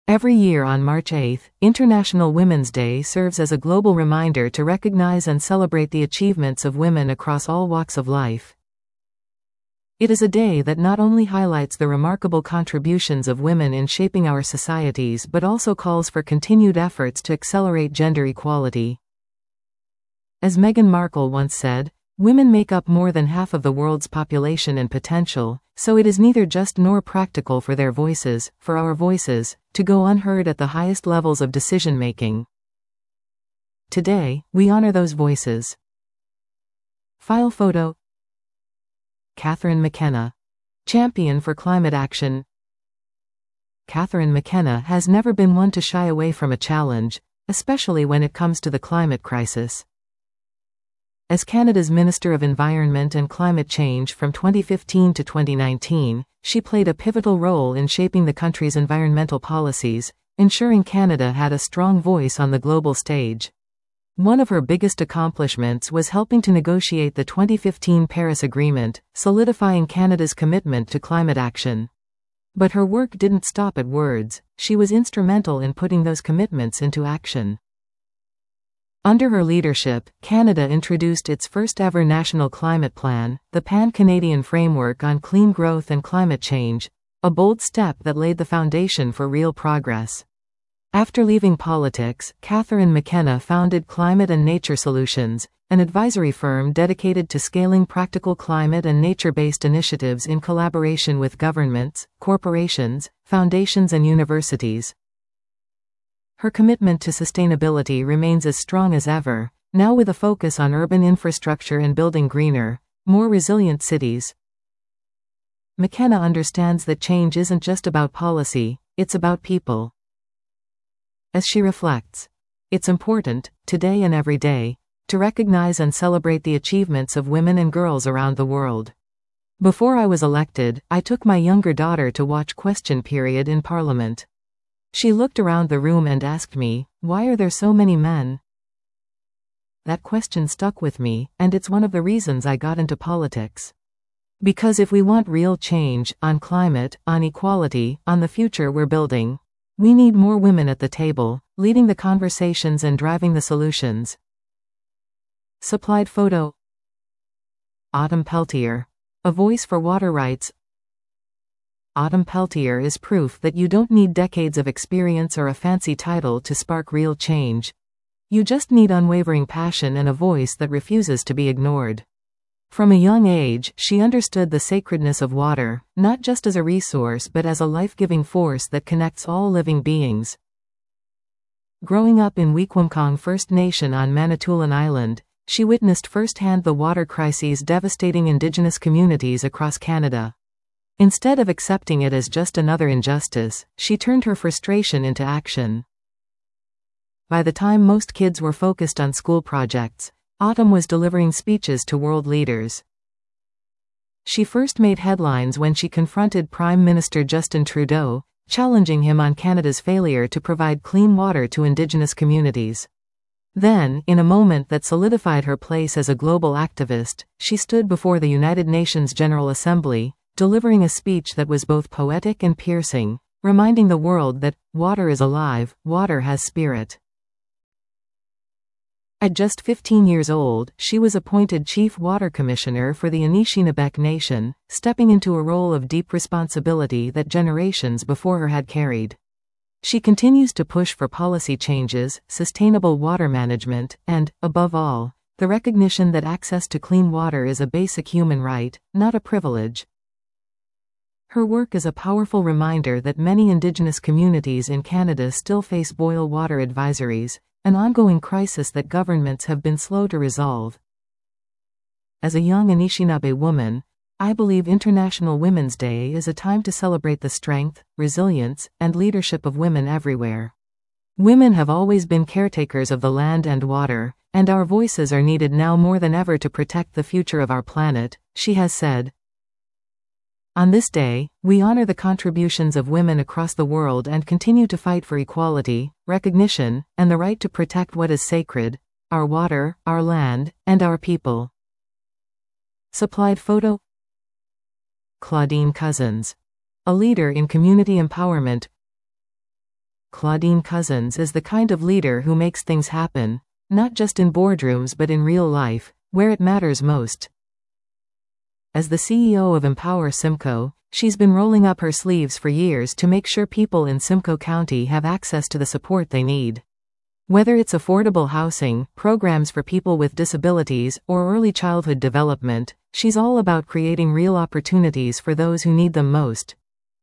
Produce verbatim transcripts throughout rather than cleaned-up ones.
Every year on March eighth, International Women's Day serves as a global reminder to recognize and celebrate the achievements of women across all walks of life. It is a day that not only highlights the remarkable contributions of women in shaping our societies but also calls for continued efforts to accelerate gender equality. As Meghan Markle once said, "Women make up more than half of the world's population and potential, so it is neither just nor practical for their voices, for our voices, to go unheard at the highest levels of decision-making." Today, we honor those voices. File photo: Catherine McKenna, champion for climate action. Catherine McKenna has never been one to shy away from a challenge, especially when it comes to the climate crisis. As Canada's Minister of Environment and Climate Change from twenty fifteen to twenty nineteen, she played a pivotal role in shaping the country's environmental policies, ensuring Canada had a strong voice on the global stage. One of her biggest accomplishments was helping to negotiate the twenty fifteen Paris Agreement, solidifying Canada's commitment to climate action. But her work didn't stop at words; she was instrumental in putting those commitments into action. Under her leadership, Canada introduced its first-ever national climate plan, the Pan-Canadian Framework on Clean Growth and Climate Change, a bold step that laid the foundation for real progress. After leaving politics, Catherine McKenna founded Climate and Nature Solutions, an advisory firm dedicated to scaling practical climate and nature-based initiatives in collaboration with governments, corporations, foundations and universities. Her commitment to sustainability remains as strong as ever, now with a focus on urban infrastructure and building greener, more resilient cities. McKenna understands that change isn't just about policy, it's about people. As she reflects, "It's important, today and every day, to recognize and celebrate the achievements of women and girls around the world. Before I was elected, I took my younger daughter to watch Question Period in Parliament. She looked around the room and asked me, 'Why are there so many men?' That question stuck with me, and it's one of the reasons I got into politics. Because if we want real change, on climate, on equality, on the future we're building, we need more women at the table, leading the conversations and driving the solutions." Supplied photo: Autumn Peltier, a voice for water rights. Autumn Peltier is proof that you don't need decades of experience or a fancy title to spark real change. You just need unwavering passion and a voice that refuses to be ignored. From a young age, she understood the sacredness of water, not just as a resource but as a life-giving force that connects all living beings. Growing up in Wequimkong First Nation on Manitoulin Island, she witnessed firsthand the water crises devastating Indigenous communities across Canada. Instead of accepting it as just another injustice, she turned her frustration into action. By the time most kids were focused on school projects, Autumn was delivering speeches to world leaders. She first made headlines when she confronted Prime Minister Justin Trudeau, challenging him on Canada's failure to provide clean water to Indigenous communities. Then, in a moment that solidified her place as a global activist, she stood before the United Nations General Assembly, delivering a speech that was both poetic and piercing, reminding the world that water is alive, water has spirit. At just fifteen years old, she was appointed Chief Water Commissioner for the Anishinaabe Nation, stepping into a role of deep responsibility that generations before her had carried. She continues to push for policy changes, sustainable water management, and, above all, the recognition that access to clean water is a basic human right, not a privilege. Her work is a powerful reminder that many Indigenous communities in Canada still face boil water advisories, an ongoing crisis that governments have been slow to resolve. As a young Anishinaabe woman, I believe International Women's Day is a time to celebrate the strength, resilience, and leadership of women everywhere. Women have always been caretakers of the land and water, and our voices are needed now more than ever to protect the future of our planet, she has said. On this day, we honor the contributions of women across the world and continue to fight for equality, recognition, and the right to protect what is sacred, our water, our land, and our people. Supplied photo: Claudine Cousins, a leader in community empowerment. Claudine Cousins is the kind of leader who makes things happen, not just in boardrooms but in real life, where it matters most. As the C E O of Empower Simcoe, she's been rolling up her sleeves for years to make sure people in Simcoe County have access to the support they need. Whether it's affordable housing, programs for people with disabilities, or early childhood development, she's all about creating real opportunities for those who need them most.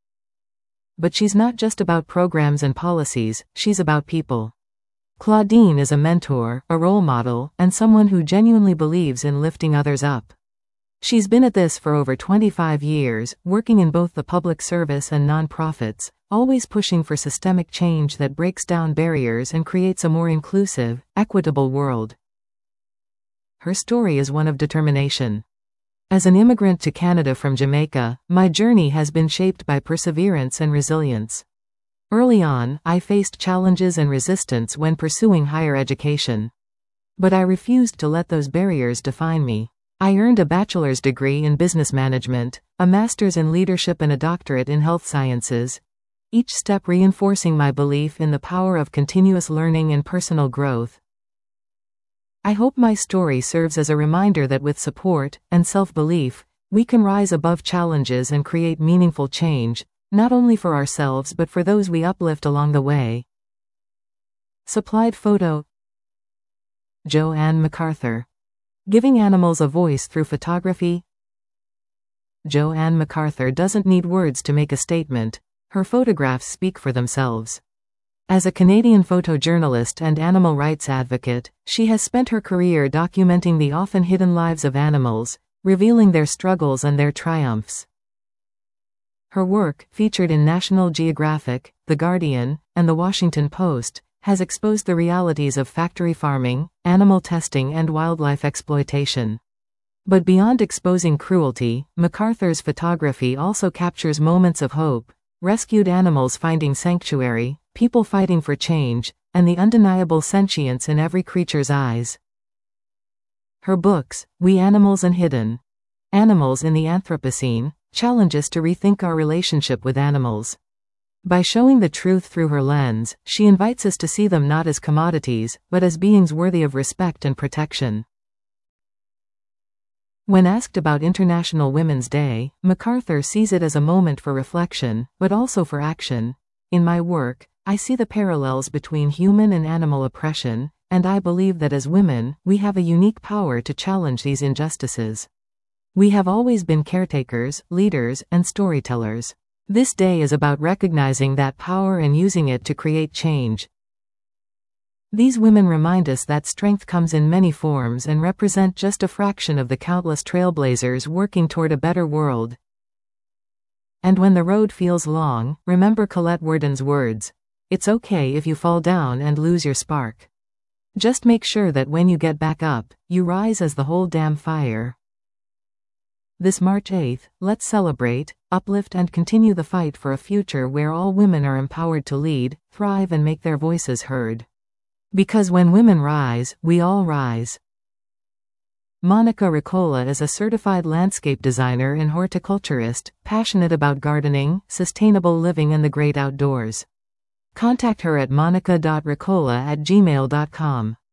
But she's not just about programs and policies, she's about people. Claudine is a mentor, a role model, and someone who genuinely believes in lifting others up. She's been at this for over twenty-five years, working in both the public service and nonprofits, always pushing for systemic change that breaks down barriers and creates a more inclusive, equitable world. Her story is one of determination. As an immigrant to Canada from Jamaica, my journey has been shaped by perseverance and resilience. Early on, I faced challenges and resistance when pursuing higher education. But I refused to let those barriers define me. I earned a bachelor's degree in business management, a master's in leadership and a doctorate in health sciences, each step reinforcing my belief in the power of continuous learning and personal growth. I hope my story serves as a reminder that with support and self-belief, we can rise above challenges and create meaningful change, not only for ourselves but for those we uplift along the way. Supplied photo: Jo-Ann MacArthur. Giving animals a voice through photography. Jo-Ann MacArthur doesn't need words to make a statement. Her photographs speak for themselves. As a Canadian photojournalist and animal rights advocate, she has spent her career documenting the often hidden lives of animals, revealing their struggles and their triumphs. Her work, featured in National Geographic, The Guardian, and The Washington Post, has exposed the realities of factory farming, animal testing and wildlife exploitation. But beyond exposing cruelty, MacArthur's photography also captures moments of hope: rescued animals finding sanctuary, people fighting for change, and the undeniable sentience in every creature's eyes. Her books, We Animals and Hidden Animals in the Anthropocene, challenge us to rethink our relationship with animals. By showing the truth through her lens, she invites us to see them not as commodities, but as beings worthy of respect and protection. When asked about International Women's Day, MacArthur sees it as a moment for reflection, but also for action. In my work, I see the parallels between human and animal oppression, and I believe that as women, we have a unique power to challenge these injustices. We have always been caretakers, leaders, and storytellers. This day is about recognizing that power and using it to create change. These women remind us that strength comes in many forms and represent just a fraction of the countless trailblazers working toward a better world. And when the road feels long, remember Colette Worden's words: "It's okay if you fall down and lose your spark. Just make sure that when you get back up, you rise as the whole damn fire." This March eighth, let's celebrate, uplift and continue the fight for a future where all women are empowered to lead, thrive and make their voices heard. Because when women rise, we all rise. Monica Ricola is a certified landscape designer and horticulturist, passionate about gardening, sustainable living and the great outdoors. Contact her at monica dot ricola at gmail dot com.